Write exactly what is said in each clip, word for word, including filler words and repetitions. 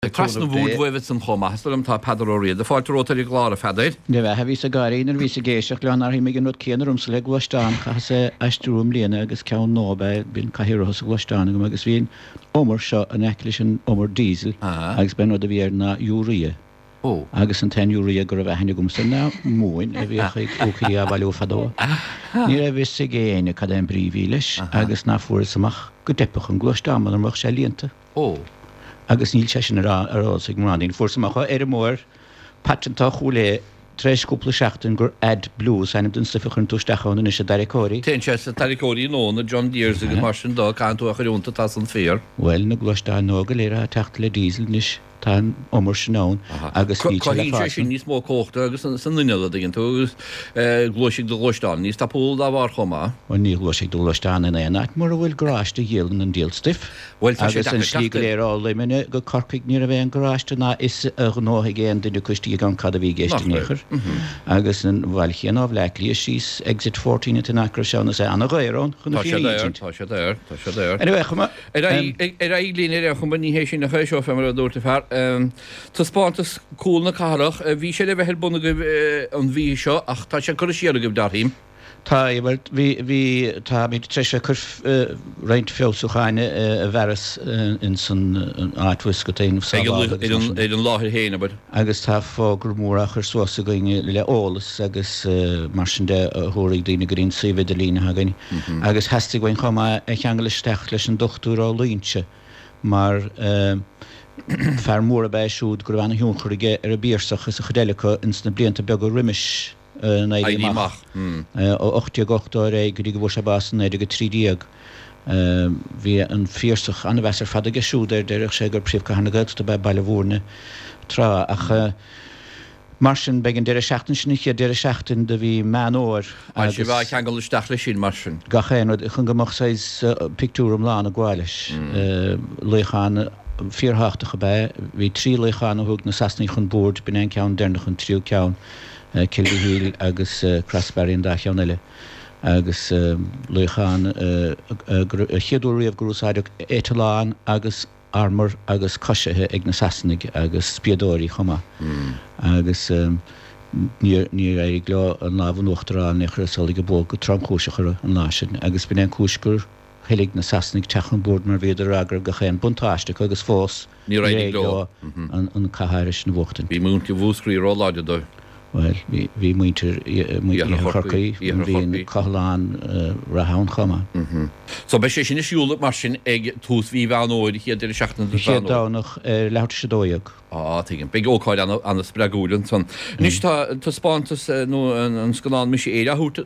Krasna bhúd bhuiid san chomá, am tá pedaróí, de fáilte rótar í gláir a fadaid. De bheit ví a garínar ví a géisioach leanar hí mé gin céanarm sa le gláán cha sé eistúm líana agus cean nóbe bín caihirirtha a gláán go agus bhíon omar seo an eiclis an omar diesel agus ben a bhíar na Urea. Ó agus an ten Urea gur a bheithna gom san ná móin a bhí óchaí a bhú fadó. Ní a bhí sé géine cad an bríomhí leis agus ná fuair samach go depach an gláán an mar sé líanta. Ó. agus níl sé sin ará sig mráín fórsamachcha ar mór patentá chuúlé treis cúpla seachtain gur ad blues einnim dun stifachn túisteáin is a daricóí. Ten sé a taricóí nóna John Deers agus mar sin dá canú a chuúnta tá an fér. Well na glostá nóga léire a techt le dísel níis tá omar sinán agus sé sin níos mó cóchta agus san nuile gin tú agus glóisiigh do glóisteán, níos tá púil dá bhar chomá. ó ní glóisiigh do glóisteán in éana mar bhfuil goráiste dhéalan an díalstif. Well agus an slí léirá limine go corcaigh ní a bheith an goráiste ná is a nóthaigh géan duine custí gan cad a bhí géistenéchar. agus an bhil chéan á bhlelí síos exit fourteen in acra seánna sé anna gaiirán chuna tá sé déir tá sé déir. Anyway chuma ar líine chum ní hééis sin na chuisio fe mar a dúirta fear. Tá spátas cúlna carach, bhí sé le bheith buna an bhí seo ach tá sé chu siar a goh darthím. Tá hí tá mí treise chur réint féúchaine a bheras in san áithuis go taanamh é an láthir héana bud. Agus tá fágur mór a chur suasa goine le ólas agus mar sin de thuirigh daoine go ríon suhid a lína hagaine. agus heasta goin chumá ag cheangalisteach leis an dochtúrá líonse mar fear mór a bheithisiúd gur bhena hiún chuige ar a bírsach is a chodéalacha ins na blianta beag go riimiis na éigeach ó ochtaí gochtá ré go dtí go bhór se basan éidir go trídíag. Bhí an fíorsach anna bheits ar fada go siúd ar deireach sé gur príomh go hana gailt a bheith bailile bhórna trá ach mar sin begin deire seachtain sin ché deire seachtain de bhí meán óir. sé bh cheangalisteach le sin mar sin. Gachéan chun gomach séis pictúm lán a gháilis léchan fíorthachtacha be, bhí trí léchan a thug na sasnaí chun bord bin an ceann dénach an tríú ceann Kilbhíl agus Crasbarríon dá cheann eile agus léchan chiadúíomh grúsáideach étaláin agus armor agus cosisithe ag na sasnaigh agus spiadóirí chuma. agus ní é glá an lábhan uachtarrá nechar sola go bó go tramcóisechar an lásin, agus bin an cúisgur heilig na sasnaigh techan bord mar bhéidir agur go chéan buntáiste agus fós ní ré an cairis na bhachtain. Bhí múnta bhúscrí róláide dó. Well, hí muintir chorcaí híon choláán rathán chuma. So be sé sin is siúla mar sin ag tús bhí bhean óid chéad idir seachtain dánach leabhar sé dóiag. Á tuigin, be óáid anna spregúlan san. Nís tá spáintas nó an scanán mis éire thuút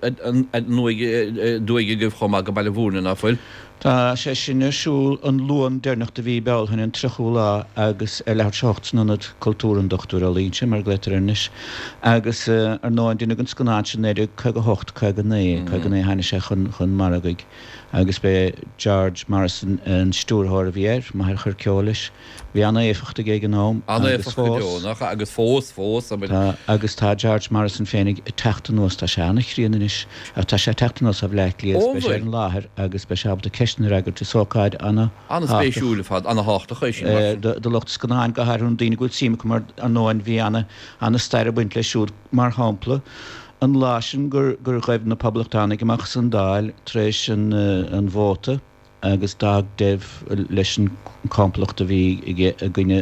dúige goh chumá go bailile bhúrna na foiil. Tá sé sin siúil an luan déirnach de bhí bell chun an trochúlá agus ar leabhar seachtanad cultúran dochtúr a línse mar gléitar inis agus ar náin duine an scanáin sin éidir chu go hocht chu go né chu go né haine sé chun chun maragaigh agus be George Morrison an stúrthir a bhíir mar chur ceolais. Bhí anna éfachta gé gnám agus fós fós agus tá George Morrison féinnig teachtanós tá seanna chríanais a tá sé teachtanós a bhleiclíos be sé an láthir agus be seabta ceisnar agur tú sócáid anna anna spéisiúla fad anna háta chuéis sin do locht scanáin go thún daoine go síime mar an nóin bhí anna anna stair buint le siúd mar hápla an lásin gur gur raibh na poblachtána amach san dáil tréis an bhóta agus dag deh leis an complachta bhí a gine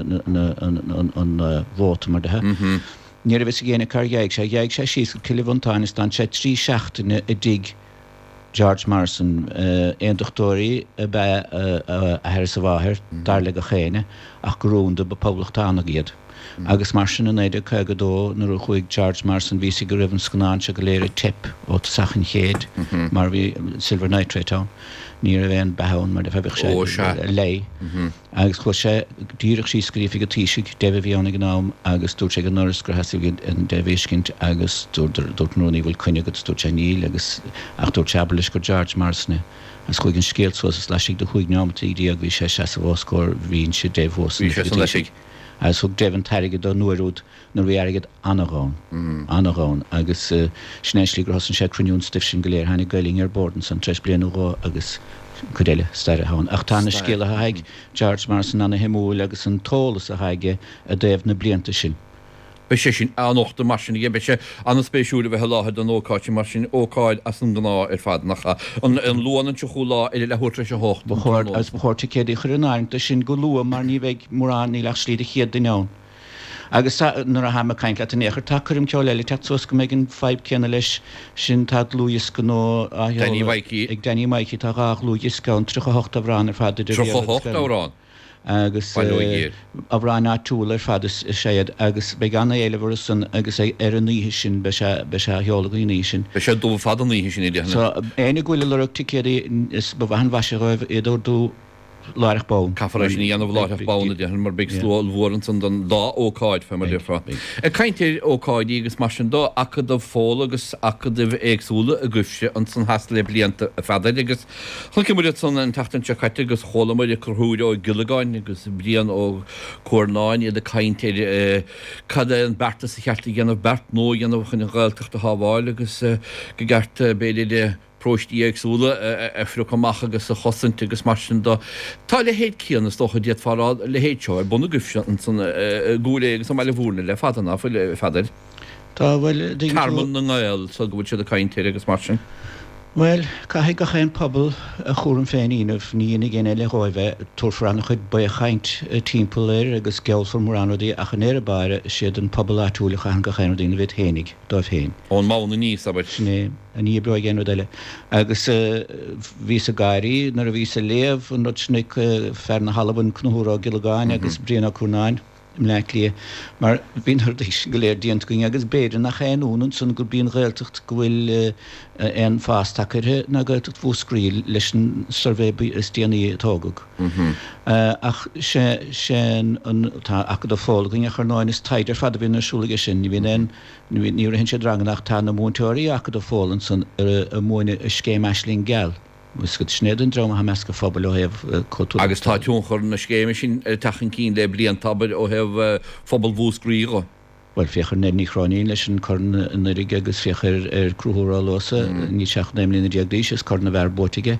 an bhóta mar dethe. Ní a bhís a géana car dhéag sé dhéag sé síos go cilihhantáine stand sé trí seachtaine i dig George Morrison éon dochtóirí a bheith a heir sa bháthir dar le go chéine ach gorónda ba poblachtána iad. agus mar sin an éidir chu go dó nar a chuig George Morrison ví go raibh an scanáin se go léir tip ó sachan chéad mar bhí Silver Nitrate an ní a bhéon behann mar de febh sé lei agus chu sé díireach sí scrífi go tíisiigh deh bhíánna gnám agus dúirt sé go nuras gur hasíh an déhhéiscint agus dúirt nóí bhfuil cuine go dúirt sé níl agus ach dúirt seballis go George Morrison as chuig an scéalsós leisigh do chuig námtaí díag bhí sé se a bhóscóir hín sé déhhós as thug devan taige do nuairúd na bhí aigad anarán anarán agus snéislí gur hosan sé cruniún stif sin go léir hanig gailing ar bordan san tres blian ó agus Cudéile stair hán. Ach tána scéal a haig George Marston anna himúil agus an tólas a haige a déobh na blianta sin. Be sé sin anochta mar sin be sé an spéisiúla bheit láthad an óáid mar sin óáid as an gná ar fad nach an luanan se choúlá i le thuirtra se hocht. Bchir as bchirrta céad chu an áirinta sin go lua mar ní bheith mórrán í leach slíad a chéad duán. Agus nuair a haime caiint le an éair takearm ceáil eile te tus go méid an feib ceanna leis sin tá luúis go nó ag daine maiici tá gach luúis gan trícha hocht a bhrán ar fad hocht árán. agus a bhráin túúil ar fad is séad agus be ganna éile bhar san agus é ar an níhé sin be se heola go ní sin. Be sé dú fad an níhé sin idir. Éna ghfuile leachta céad is ba bhain bhaise roibh idir dú láirech bán. Cafaréis ní anmh láirech bána de mar big slóil mhóran san don dá óáid fe mar defa. E caiintear óáid agus mar sin dó acha do fóla agus acha do éagsúla a gufse an san has le blianta a fadaid agus chuci muid san an tatan se caiite agus cholamid a churthúide ó gilagáin agus blian ó cuanáin iad a caiintear cad an berta sa cheartta ghéanamh bert nó ghéanamh chun an gáilteachta hábháil agus go gart béidir de próistí agsúla a friú amach agus a chosint agus mar sin dó. Tá le héad cían is docha diaad fárád le héad seo ar buna gufse an san gúla agus am meile bhúrna le fadanna fu le fadar. Tá bhfuil Carman na gáil so go bhfuil siad a caiintear agus mar sin. Well, caithigh go chéan pobl a chóran féin íanamh níana ggéine le ghóibheith túrfránna chuid ba a chaint timpplair agus gealfar móránadaí a chanéir báire siad an pobl átúlacha an go chéanú daoine bheith hénig dóibh héin. Ón mána níos a bit. Sné, a ní breá ggéanú deile. Agus ví a gaiirí nar a ví a léamh an rud fer na halban cnúrá gilagáin agus bríanana cúnáin. Mlelia, maar bín hardis geleerd diant ging agus beidir nach chéanúnan san gur bíon réaltacht go bhfuil an fástachaire na gailtacht fóscríil leis an survébi is déanaí atógad. Ach sé sin tá acha do fálagan a chunáin is taidir fad a bhíon arsúlaige sin, ní bhíon ní hen sé draganach tá na múntóirí acha do fálan san a móine a scéim eislín geall. Mus go snéan drama ha measca fphobal ó heh cotú. Agus tá tún chur na scéime sin tachan cín le blion tabir ó heh fphobal bhúscríí. Well féchar ne níráín leis an chun na rig agus féchar ar cruúrá losa ní seach néimlína diagdíis is chuna bhar bótige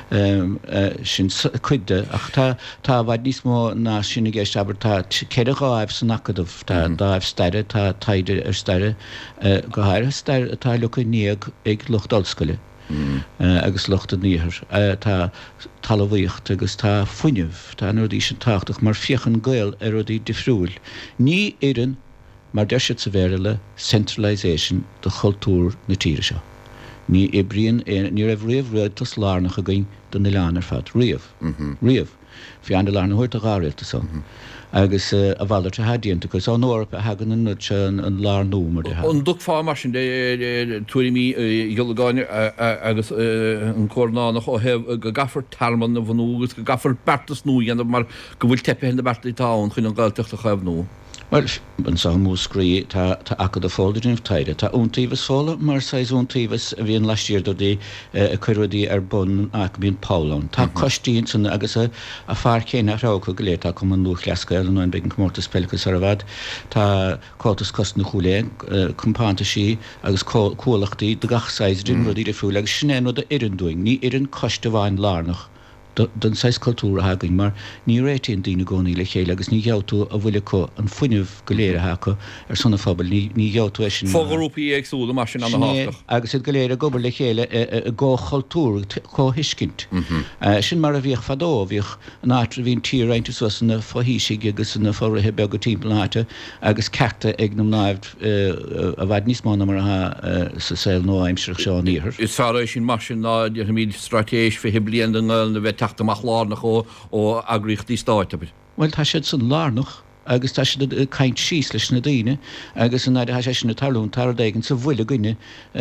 sin chuide ach tá tá bhaid níos mó ná sinna ggéist aber tá céad a gáibh san acadmh tá dáibh steire tá taidir ar steire go háir steir atá lecha níag ag luchtdalscoile. Mm. Uh, agus lochta níhir uh, tá talhaíocht agus tá fuineh tá nuirí sin táach mar fiochan gail ar rudí difriúil. Ní éan mar deisiid sa bhéile centralisation de chultúr na tíre seo. Ní é bríon ní raibh riamh réaltas lárnach a gin don na leanar fad riamh. Riamh fi an de lárna thuirt a gáréalta san. agus a bhaidir a hadíanta agus an Eorpa a hagan an an lár nómar de ha. An duk fá mar sin tuairí mí Jolagáine agus an cónánach ó heh go gafar tarman na bhanúgus go gafar bertas nó dhéanamh mar go bhfuil tepe hen na bertaí táin chuin an gáilteachta chaibh nó. Well, ban sa múscrí tá acha a fóldaidirn taide. Tá úntaíhas fóla mar sais úntaíhas a bhíon leistíir do dí a chuirí ar bun ach bíon Paulán. Tá costíín san agus a fear céine rácha go léir tá cum an nuach leascail an nóin begin cummórtas pelchas ar a bhd. Tá cótas cost na chúléin, compánta sí agus cólachtaí do gachsáidrin rudí a fúil agus sinné nó a irinúing, ní irin costa bháin lárnach. Don seis cultúra hagain mar ní réitíon dína gcónaí le chéile agus ní gealtú a bhfuile có an fuineh go léire hacha ar sonna fphobal ní gealtú sin. Fógrúpaí agsúla mar sin an háach. Agus go léire gobar le chéile gá cultúr có hiiscint. Sin mar a bhíoh fadó bhíoh an átra bhíon tíreinte so sanna fáhíisiigh agus sanna fórathe beag go timpplaáte agus ceachta ag na náibh a bhaid níos mána mar athe sa saoil nó aimseach seo níhir. Is fára sin mar sin ná de míad stratéis fi blian an gáil na bheith teachtamach lárnach ó ó agrichtaí stáit. Well, tá siad san lárnach agus tá siad caint síos leis na daine agus an náide sé sin na talún tar daigen sa bhuiile gine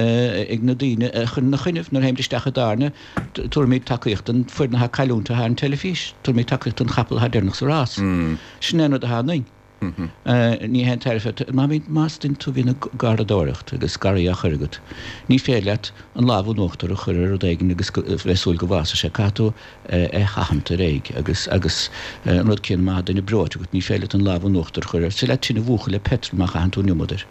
ag na daine chun na chuineh nar heimlisteach darna tuair méid takeíocht an fuir na ha caiúnta ha an telefís, tuair méid takeíocht an chapel ha dénach sa rás. Sin éad a hánaing. ní hen tarfa má bhí mástin tú hína gardadóirecht agus garíach chugat. Ní fé leat an lábú nóachtar a chuir d éigen agus bheitsúil go bhasa sé catú é chahamta réig agus agus an rud cin má duna broid agat ní féile an lábú nóachtar chuir se le sinna bhúcha le petrach a anú muidir.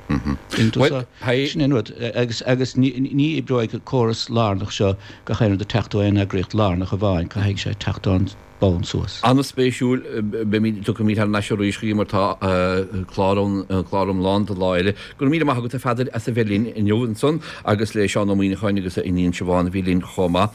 agus agus ní i broid go choras lánach seo go chéanú de techtúin a grécht lánach a bháin go héigh sé techtán báin suas. Anna spéisiúil be mí tu mí na seúí martá chlárm lá a láile, gur mí go a feidir as a bhelín in Johansson agus lei seán mína chuine agus a iníon se bháinna bhílín chomá.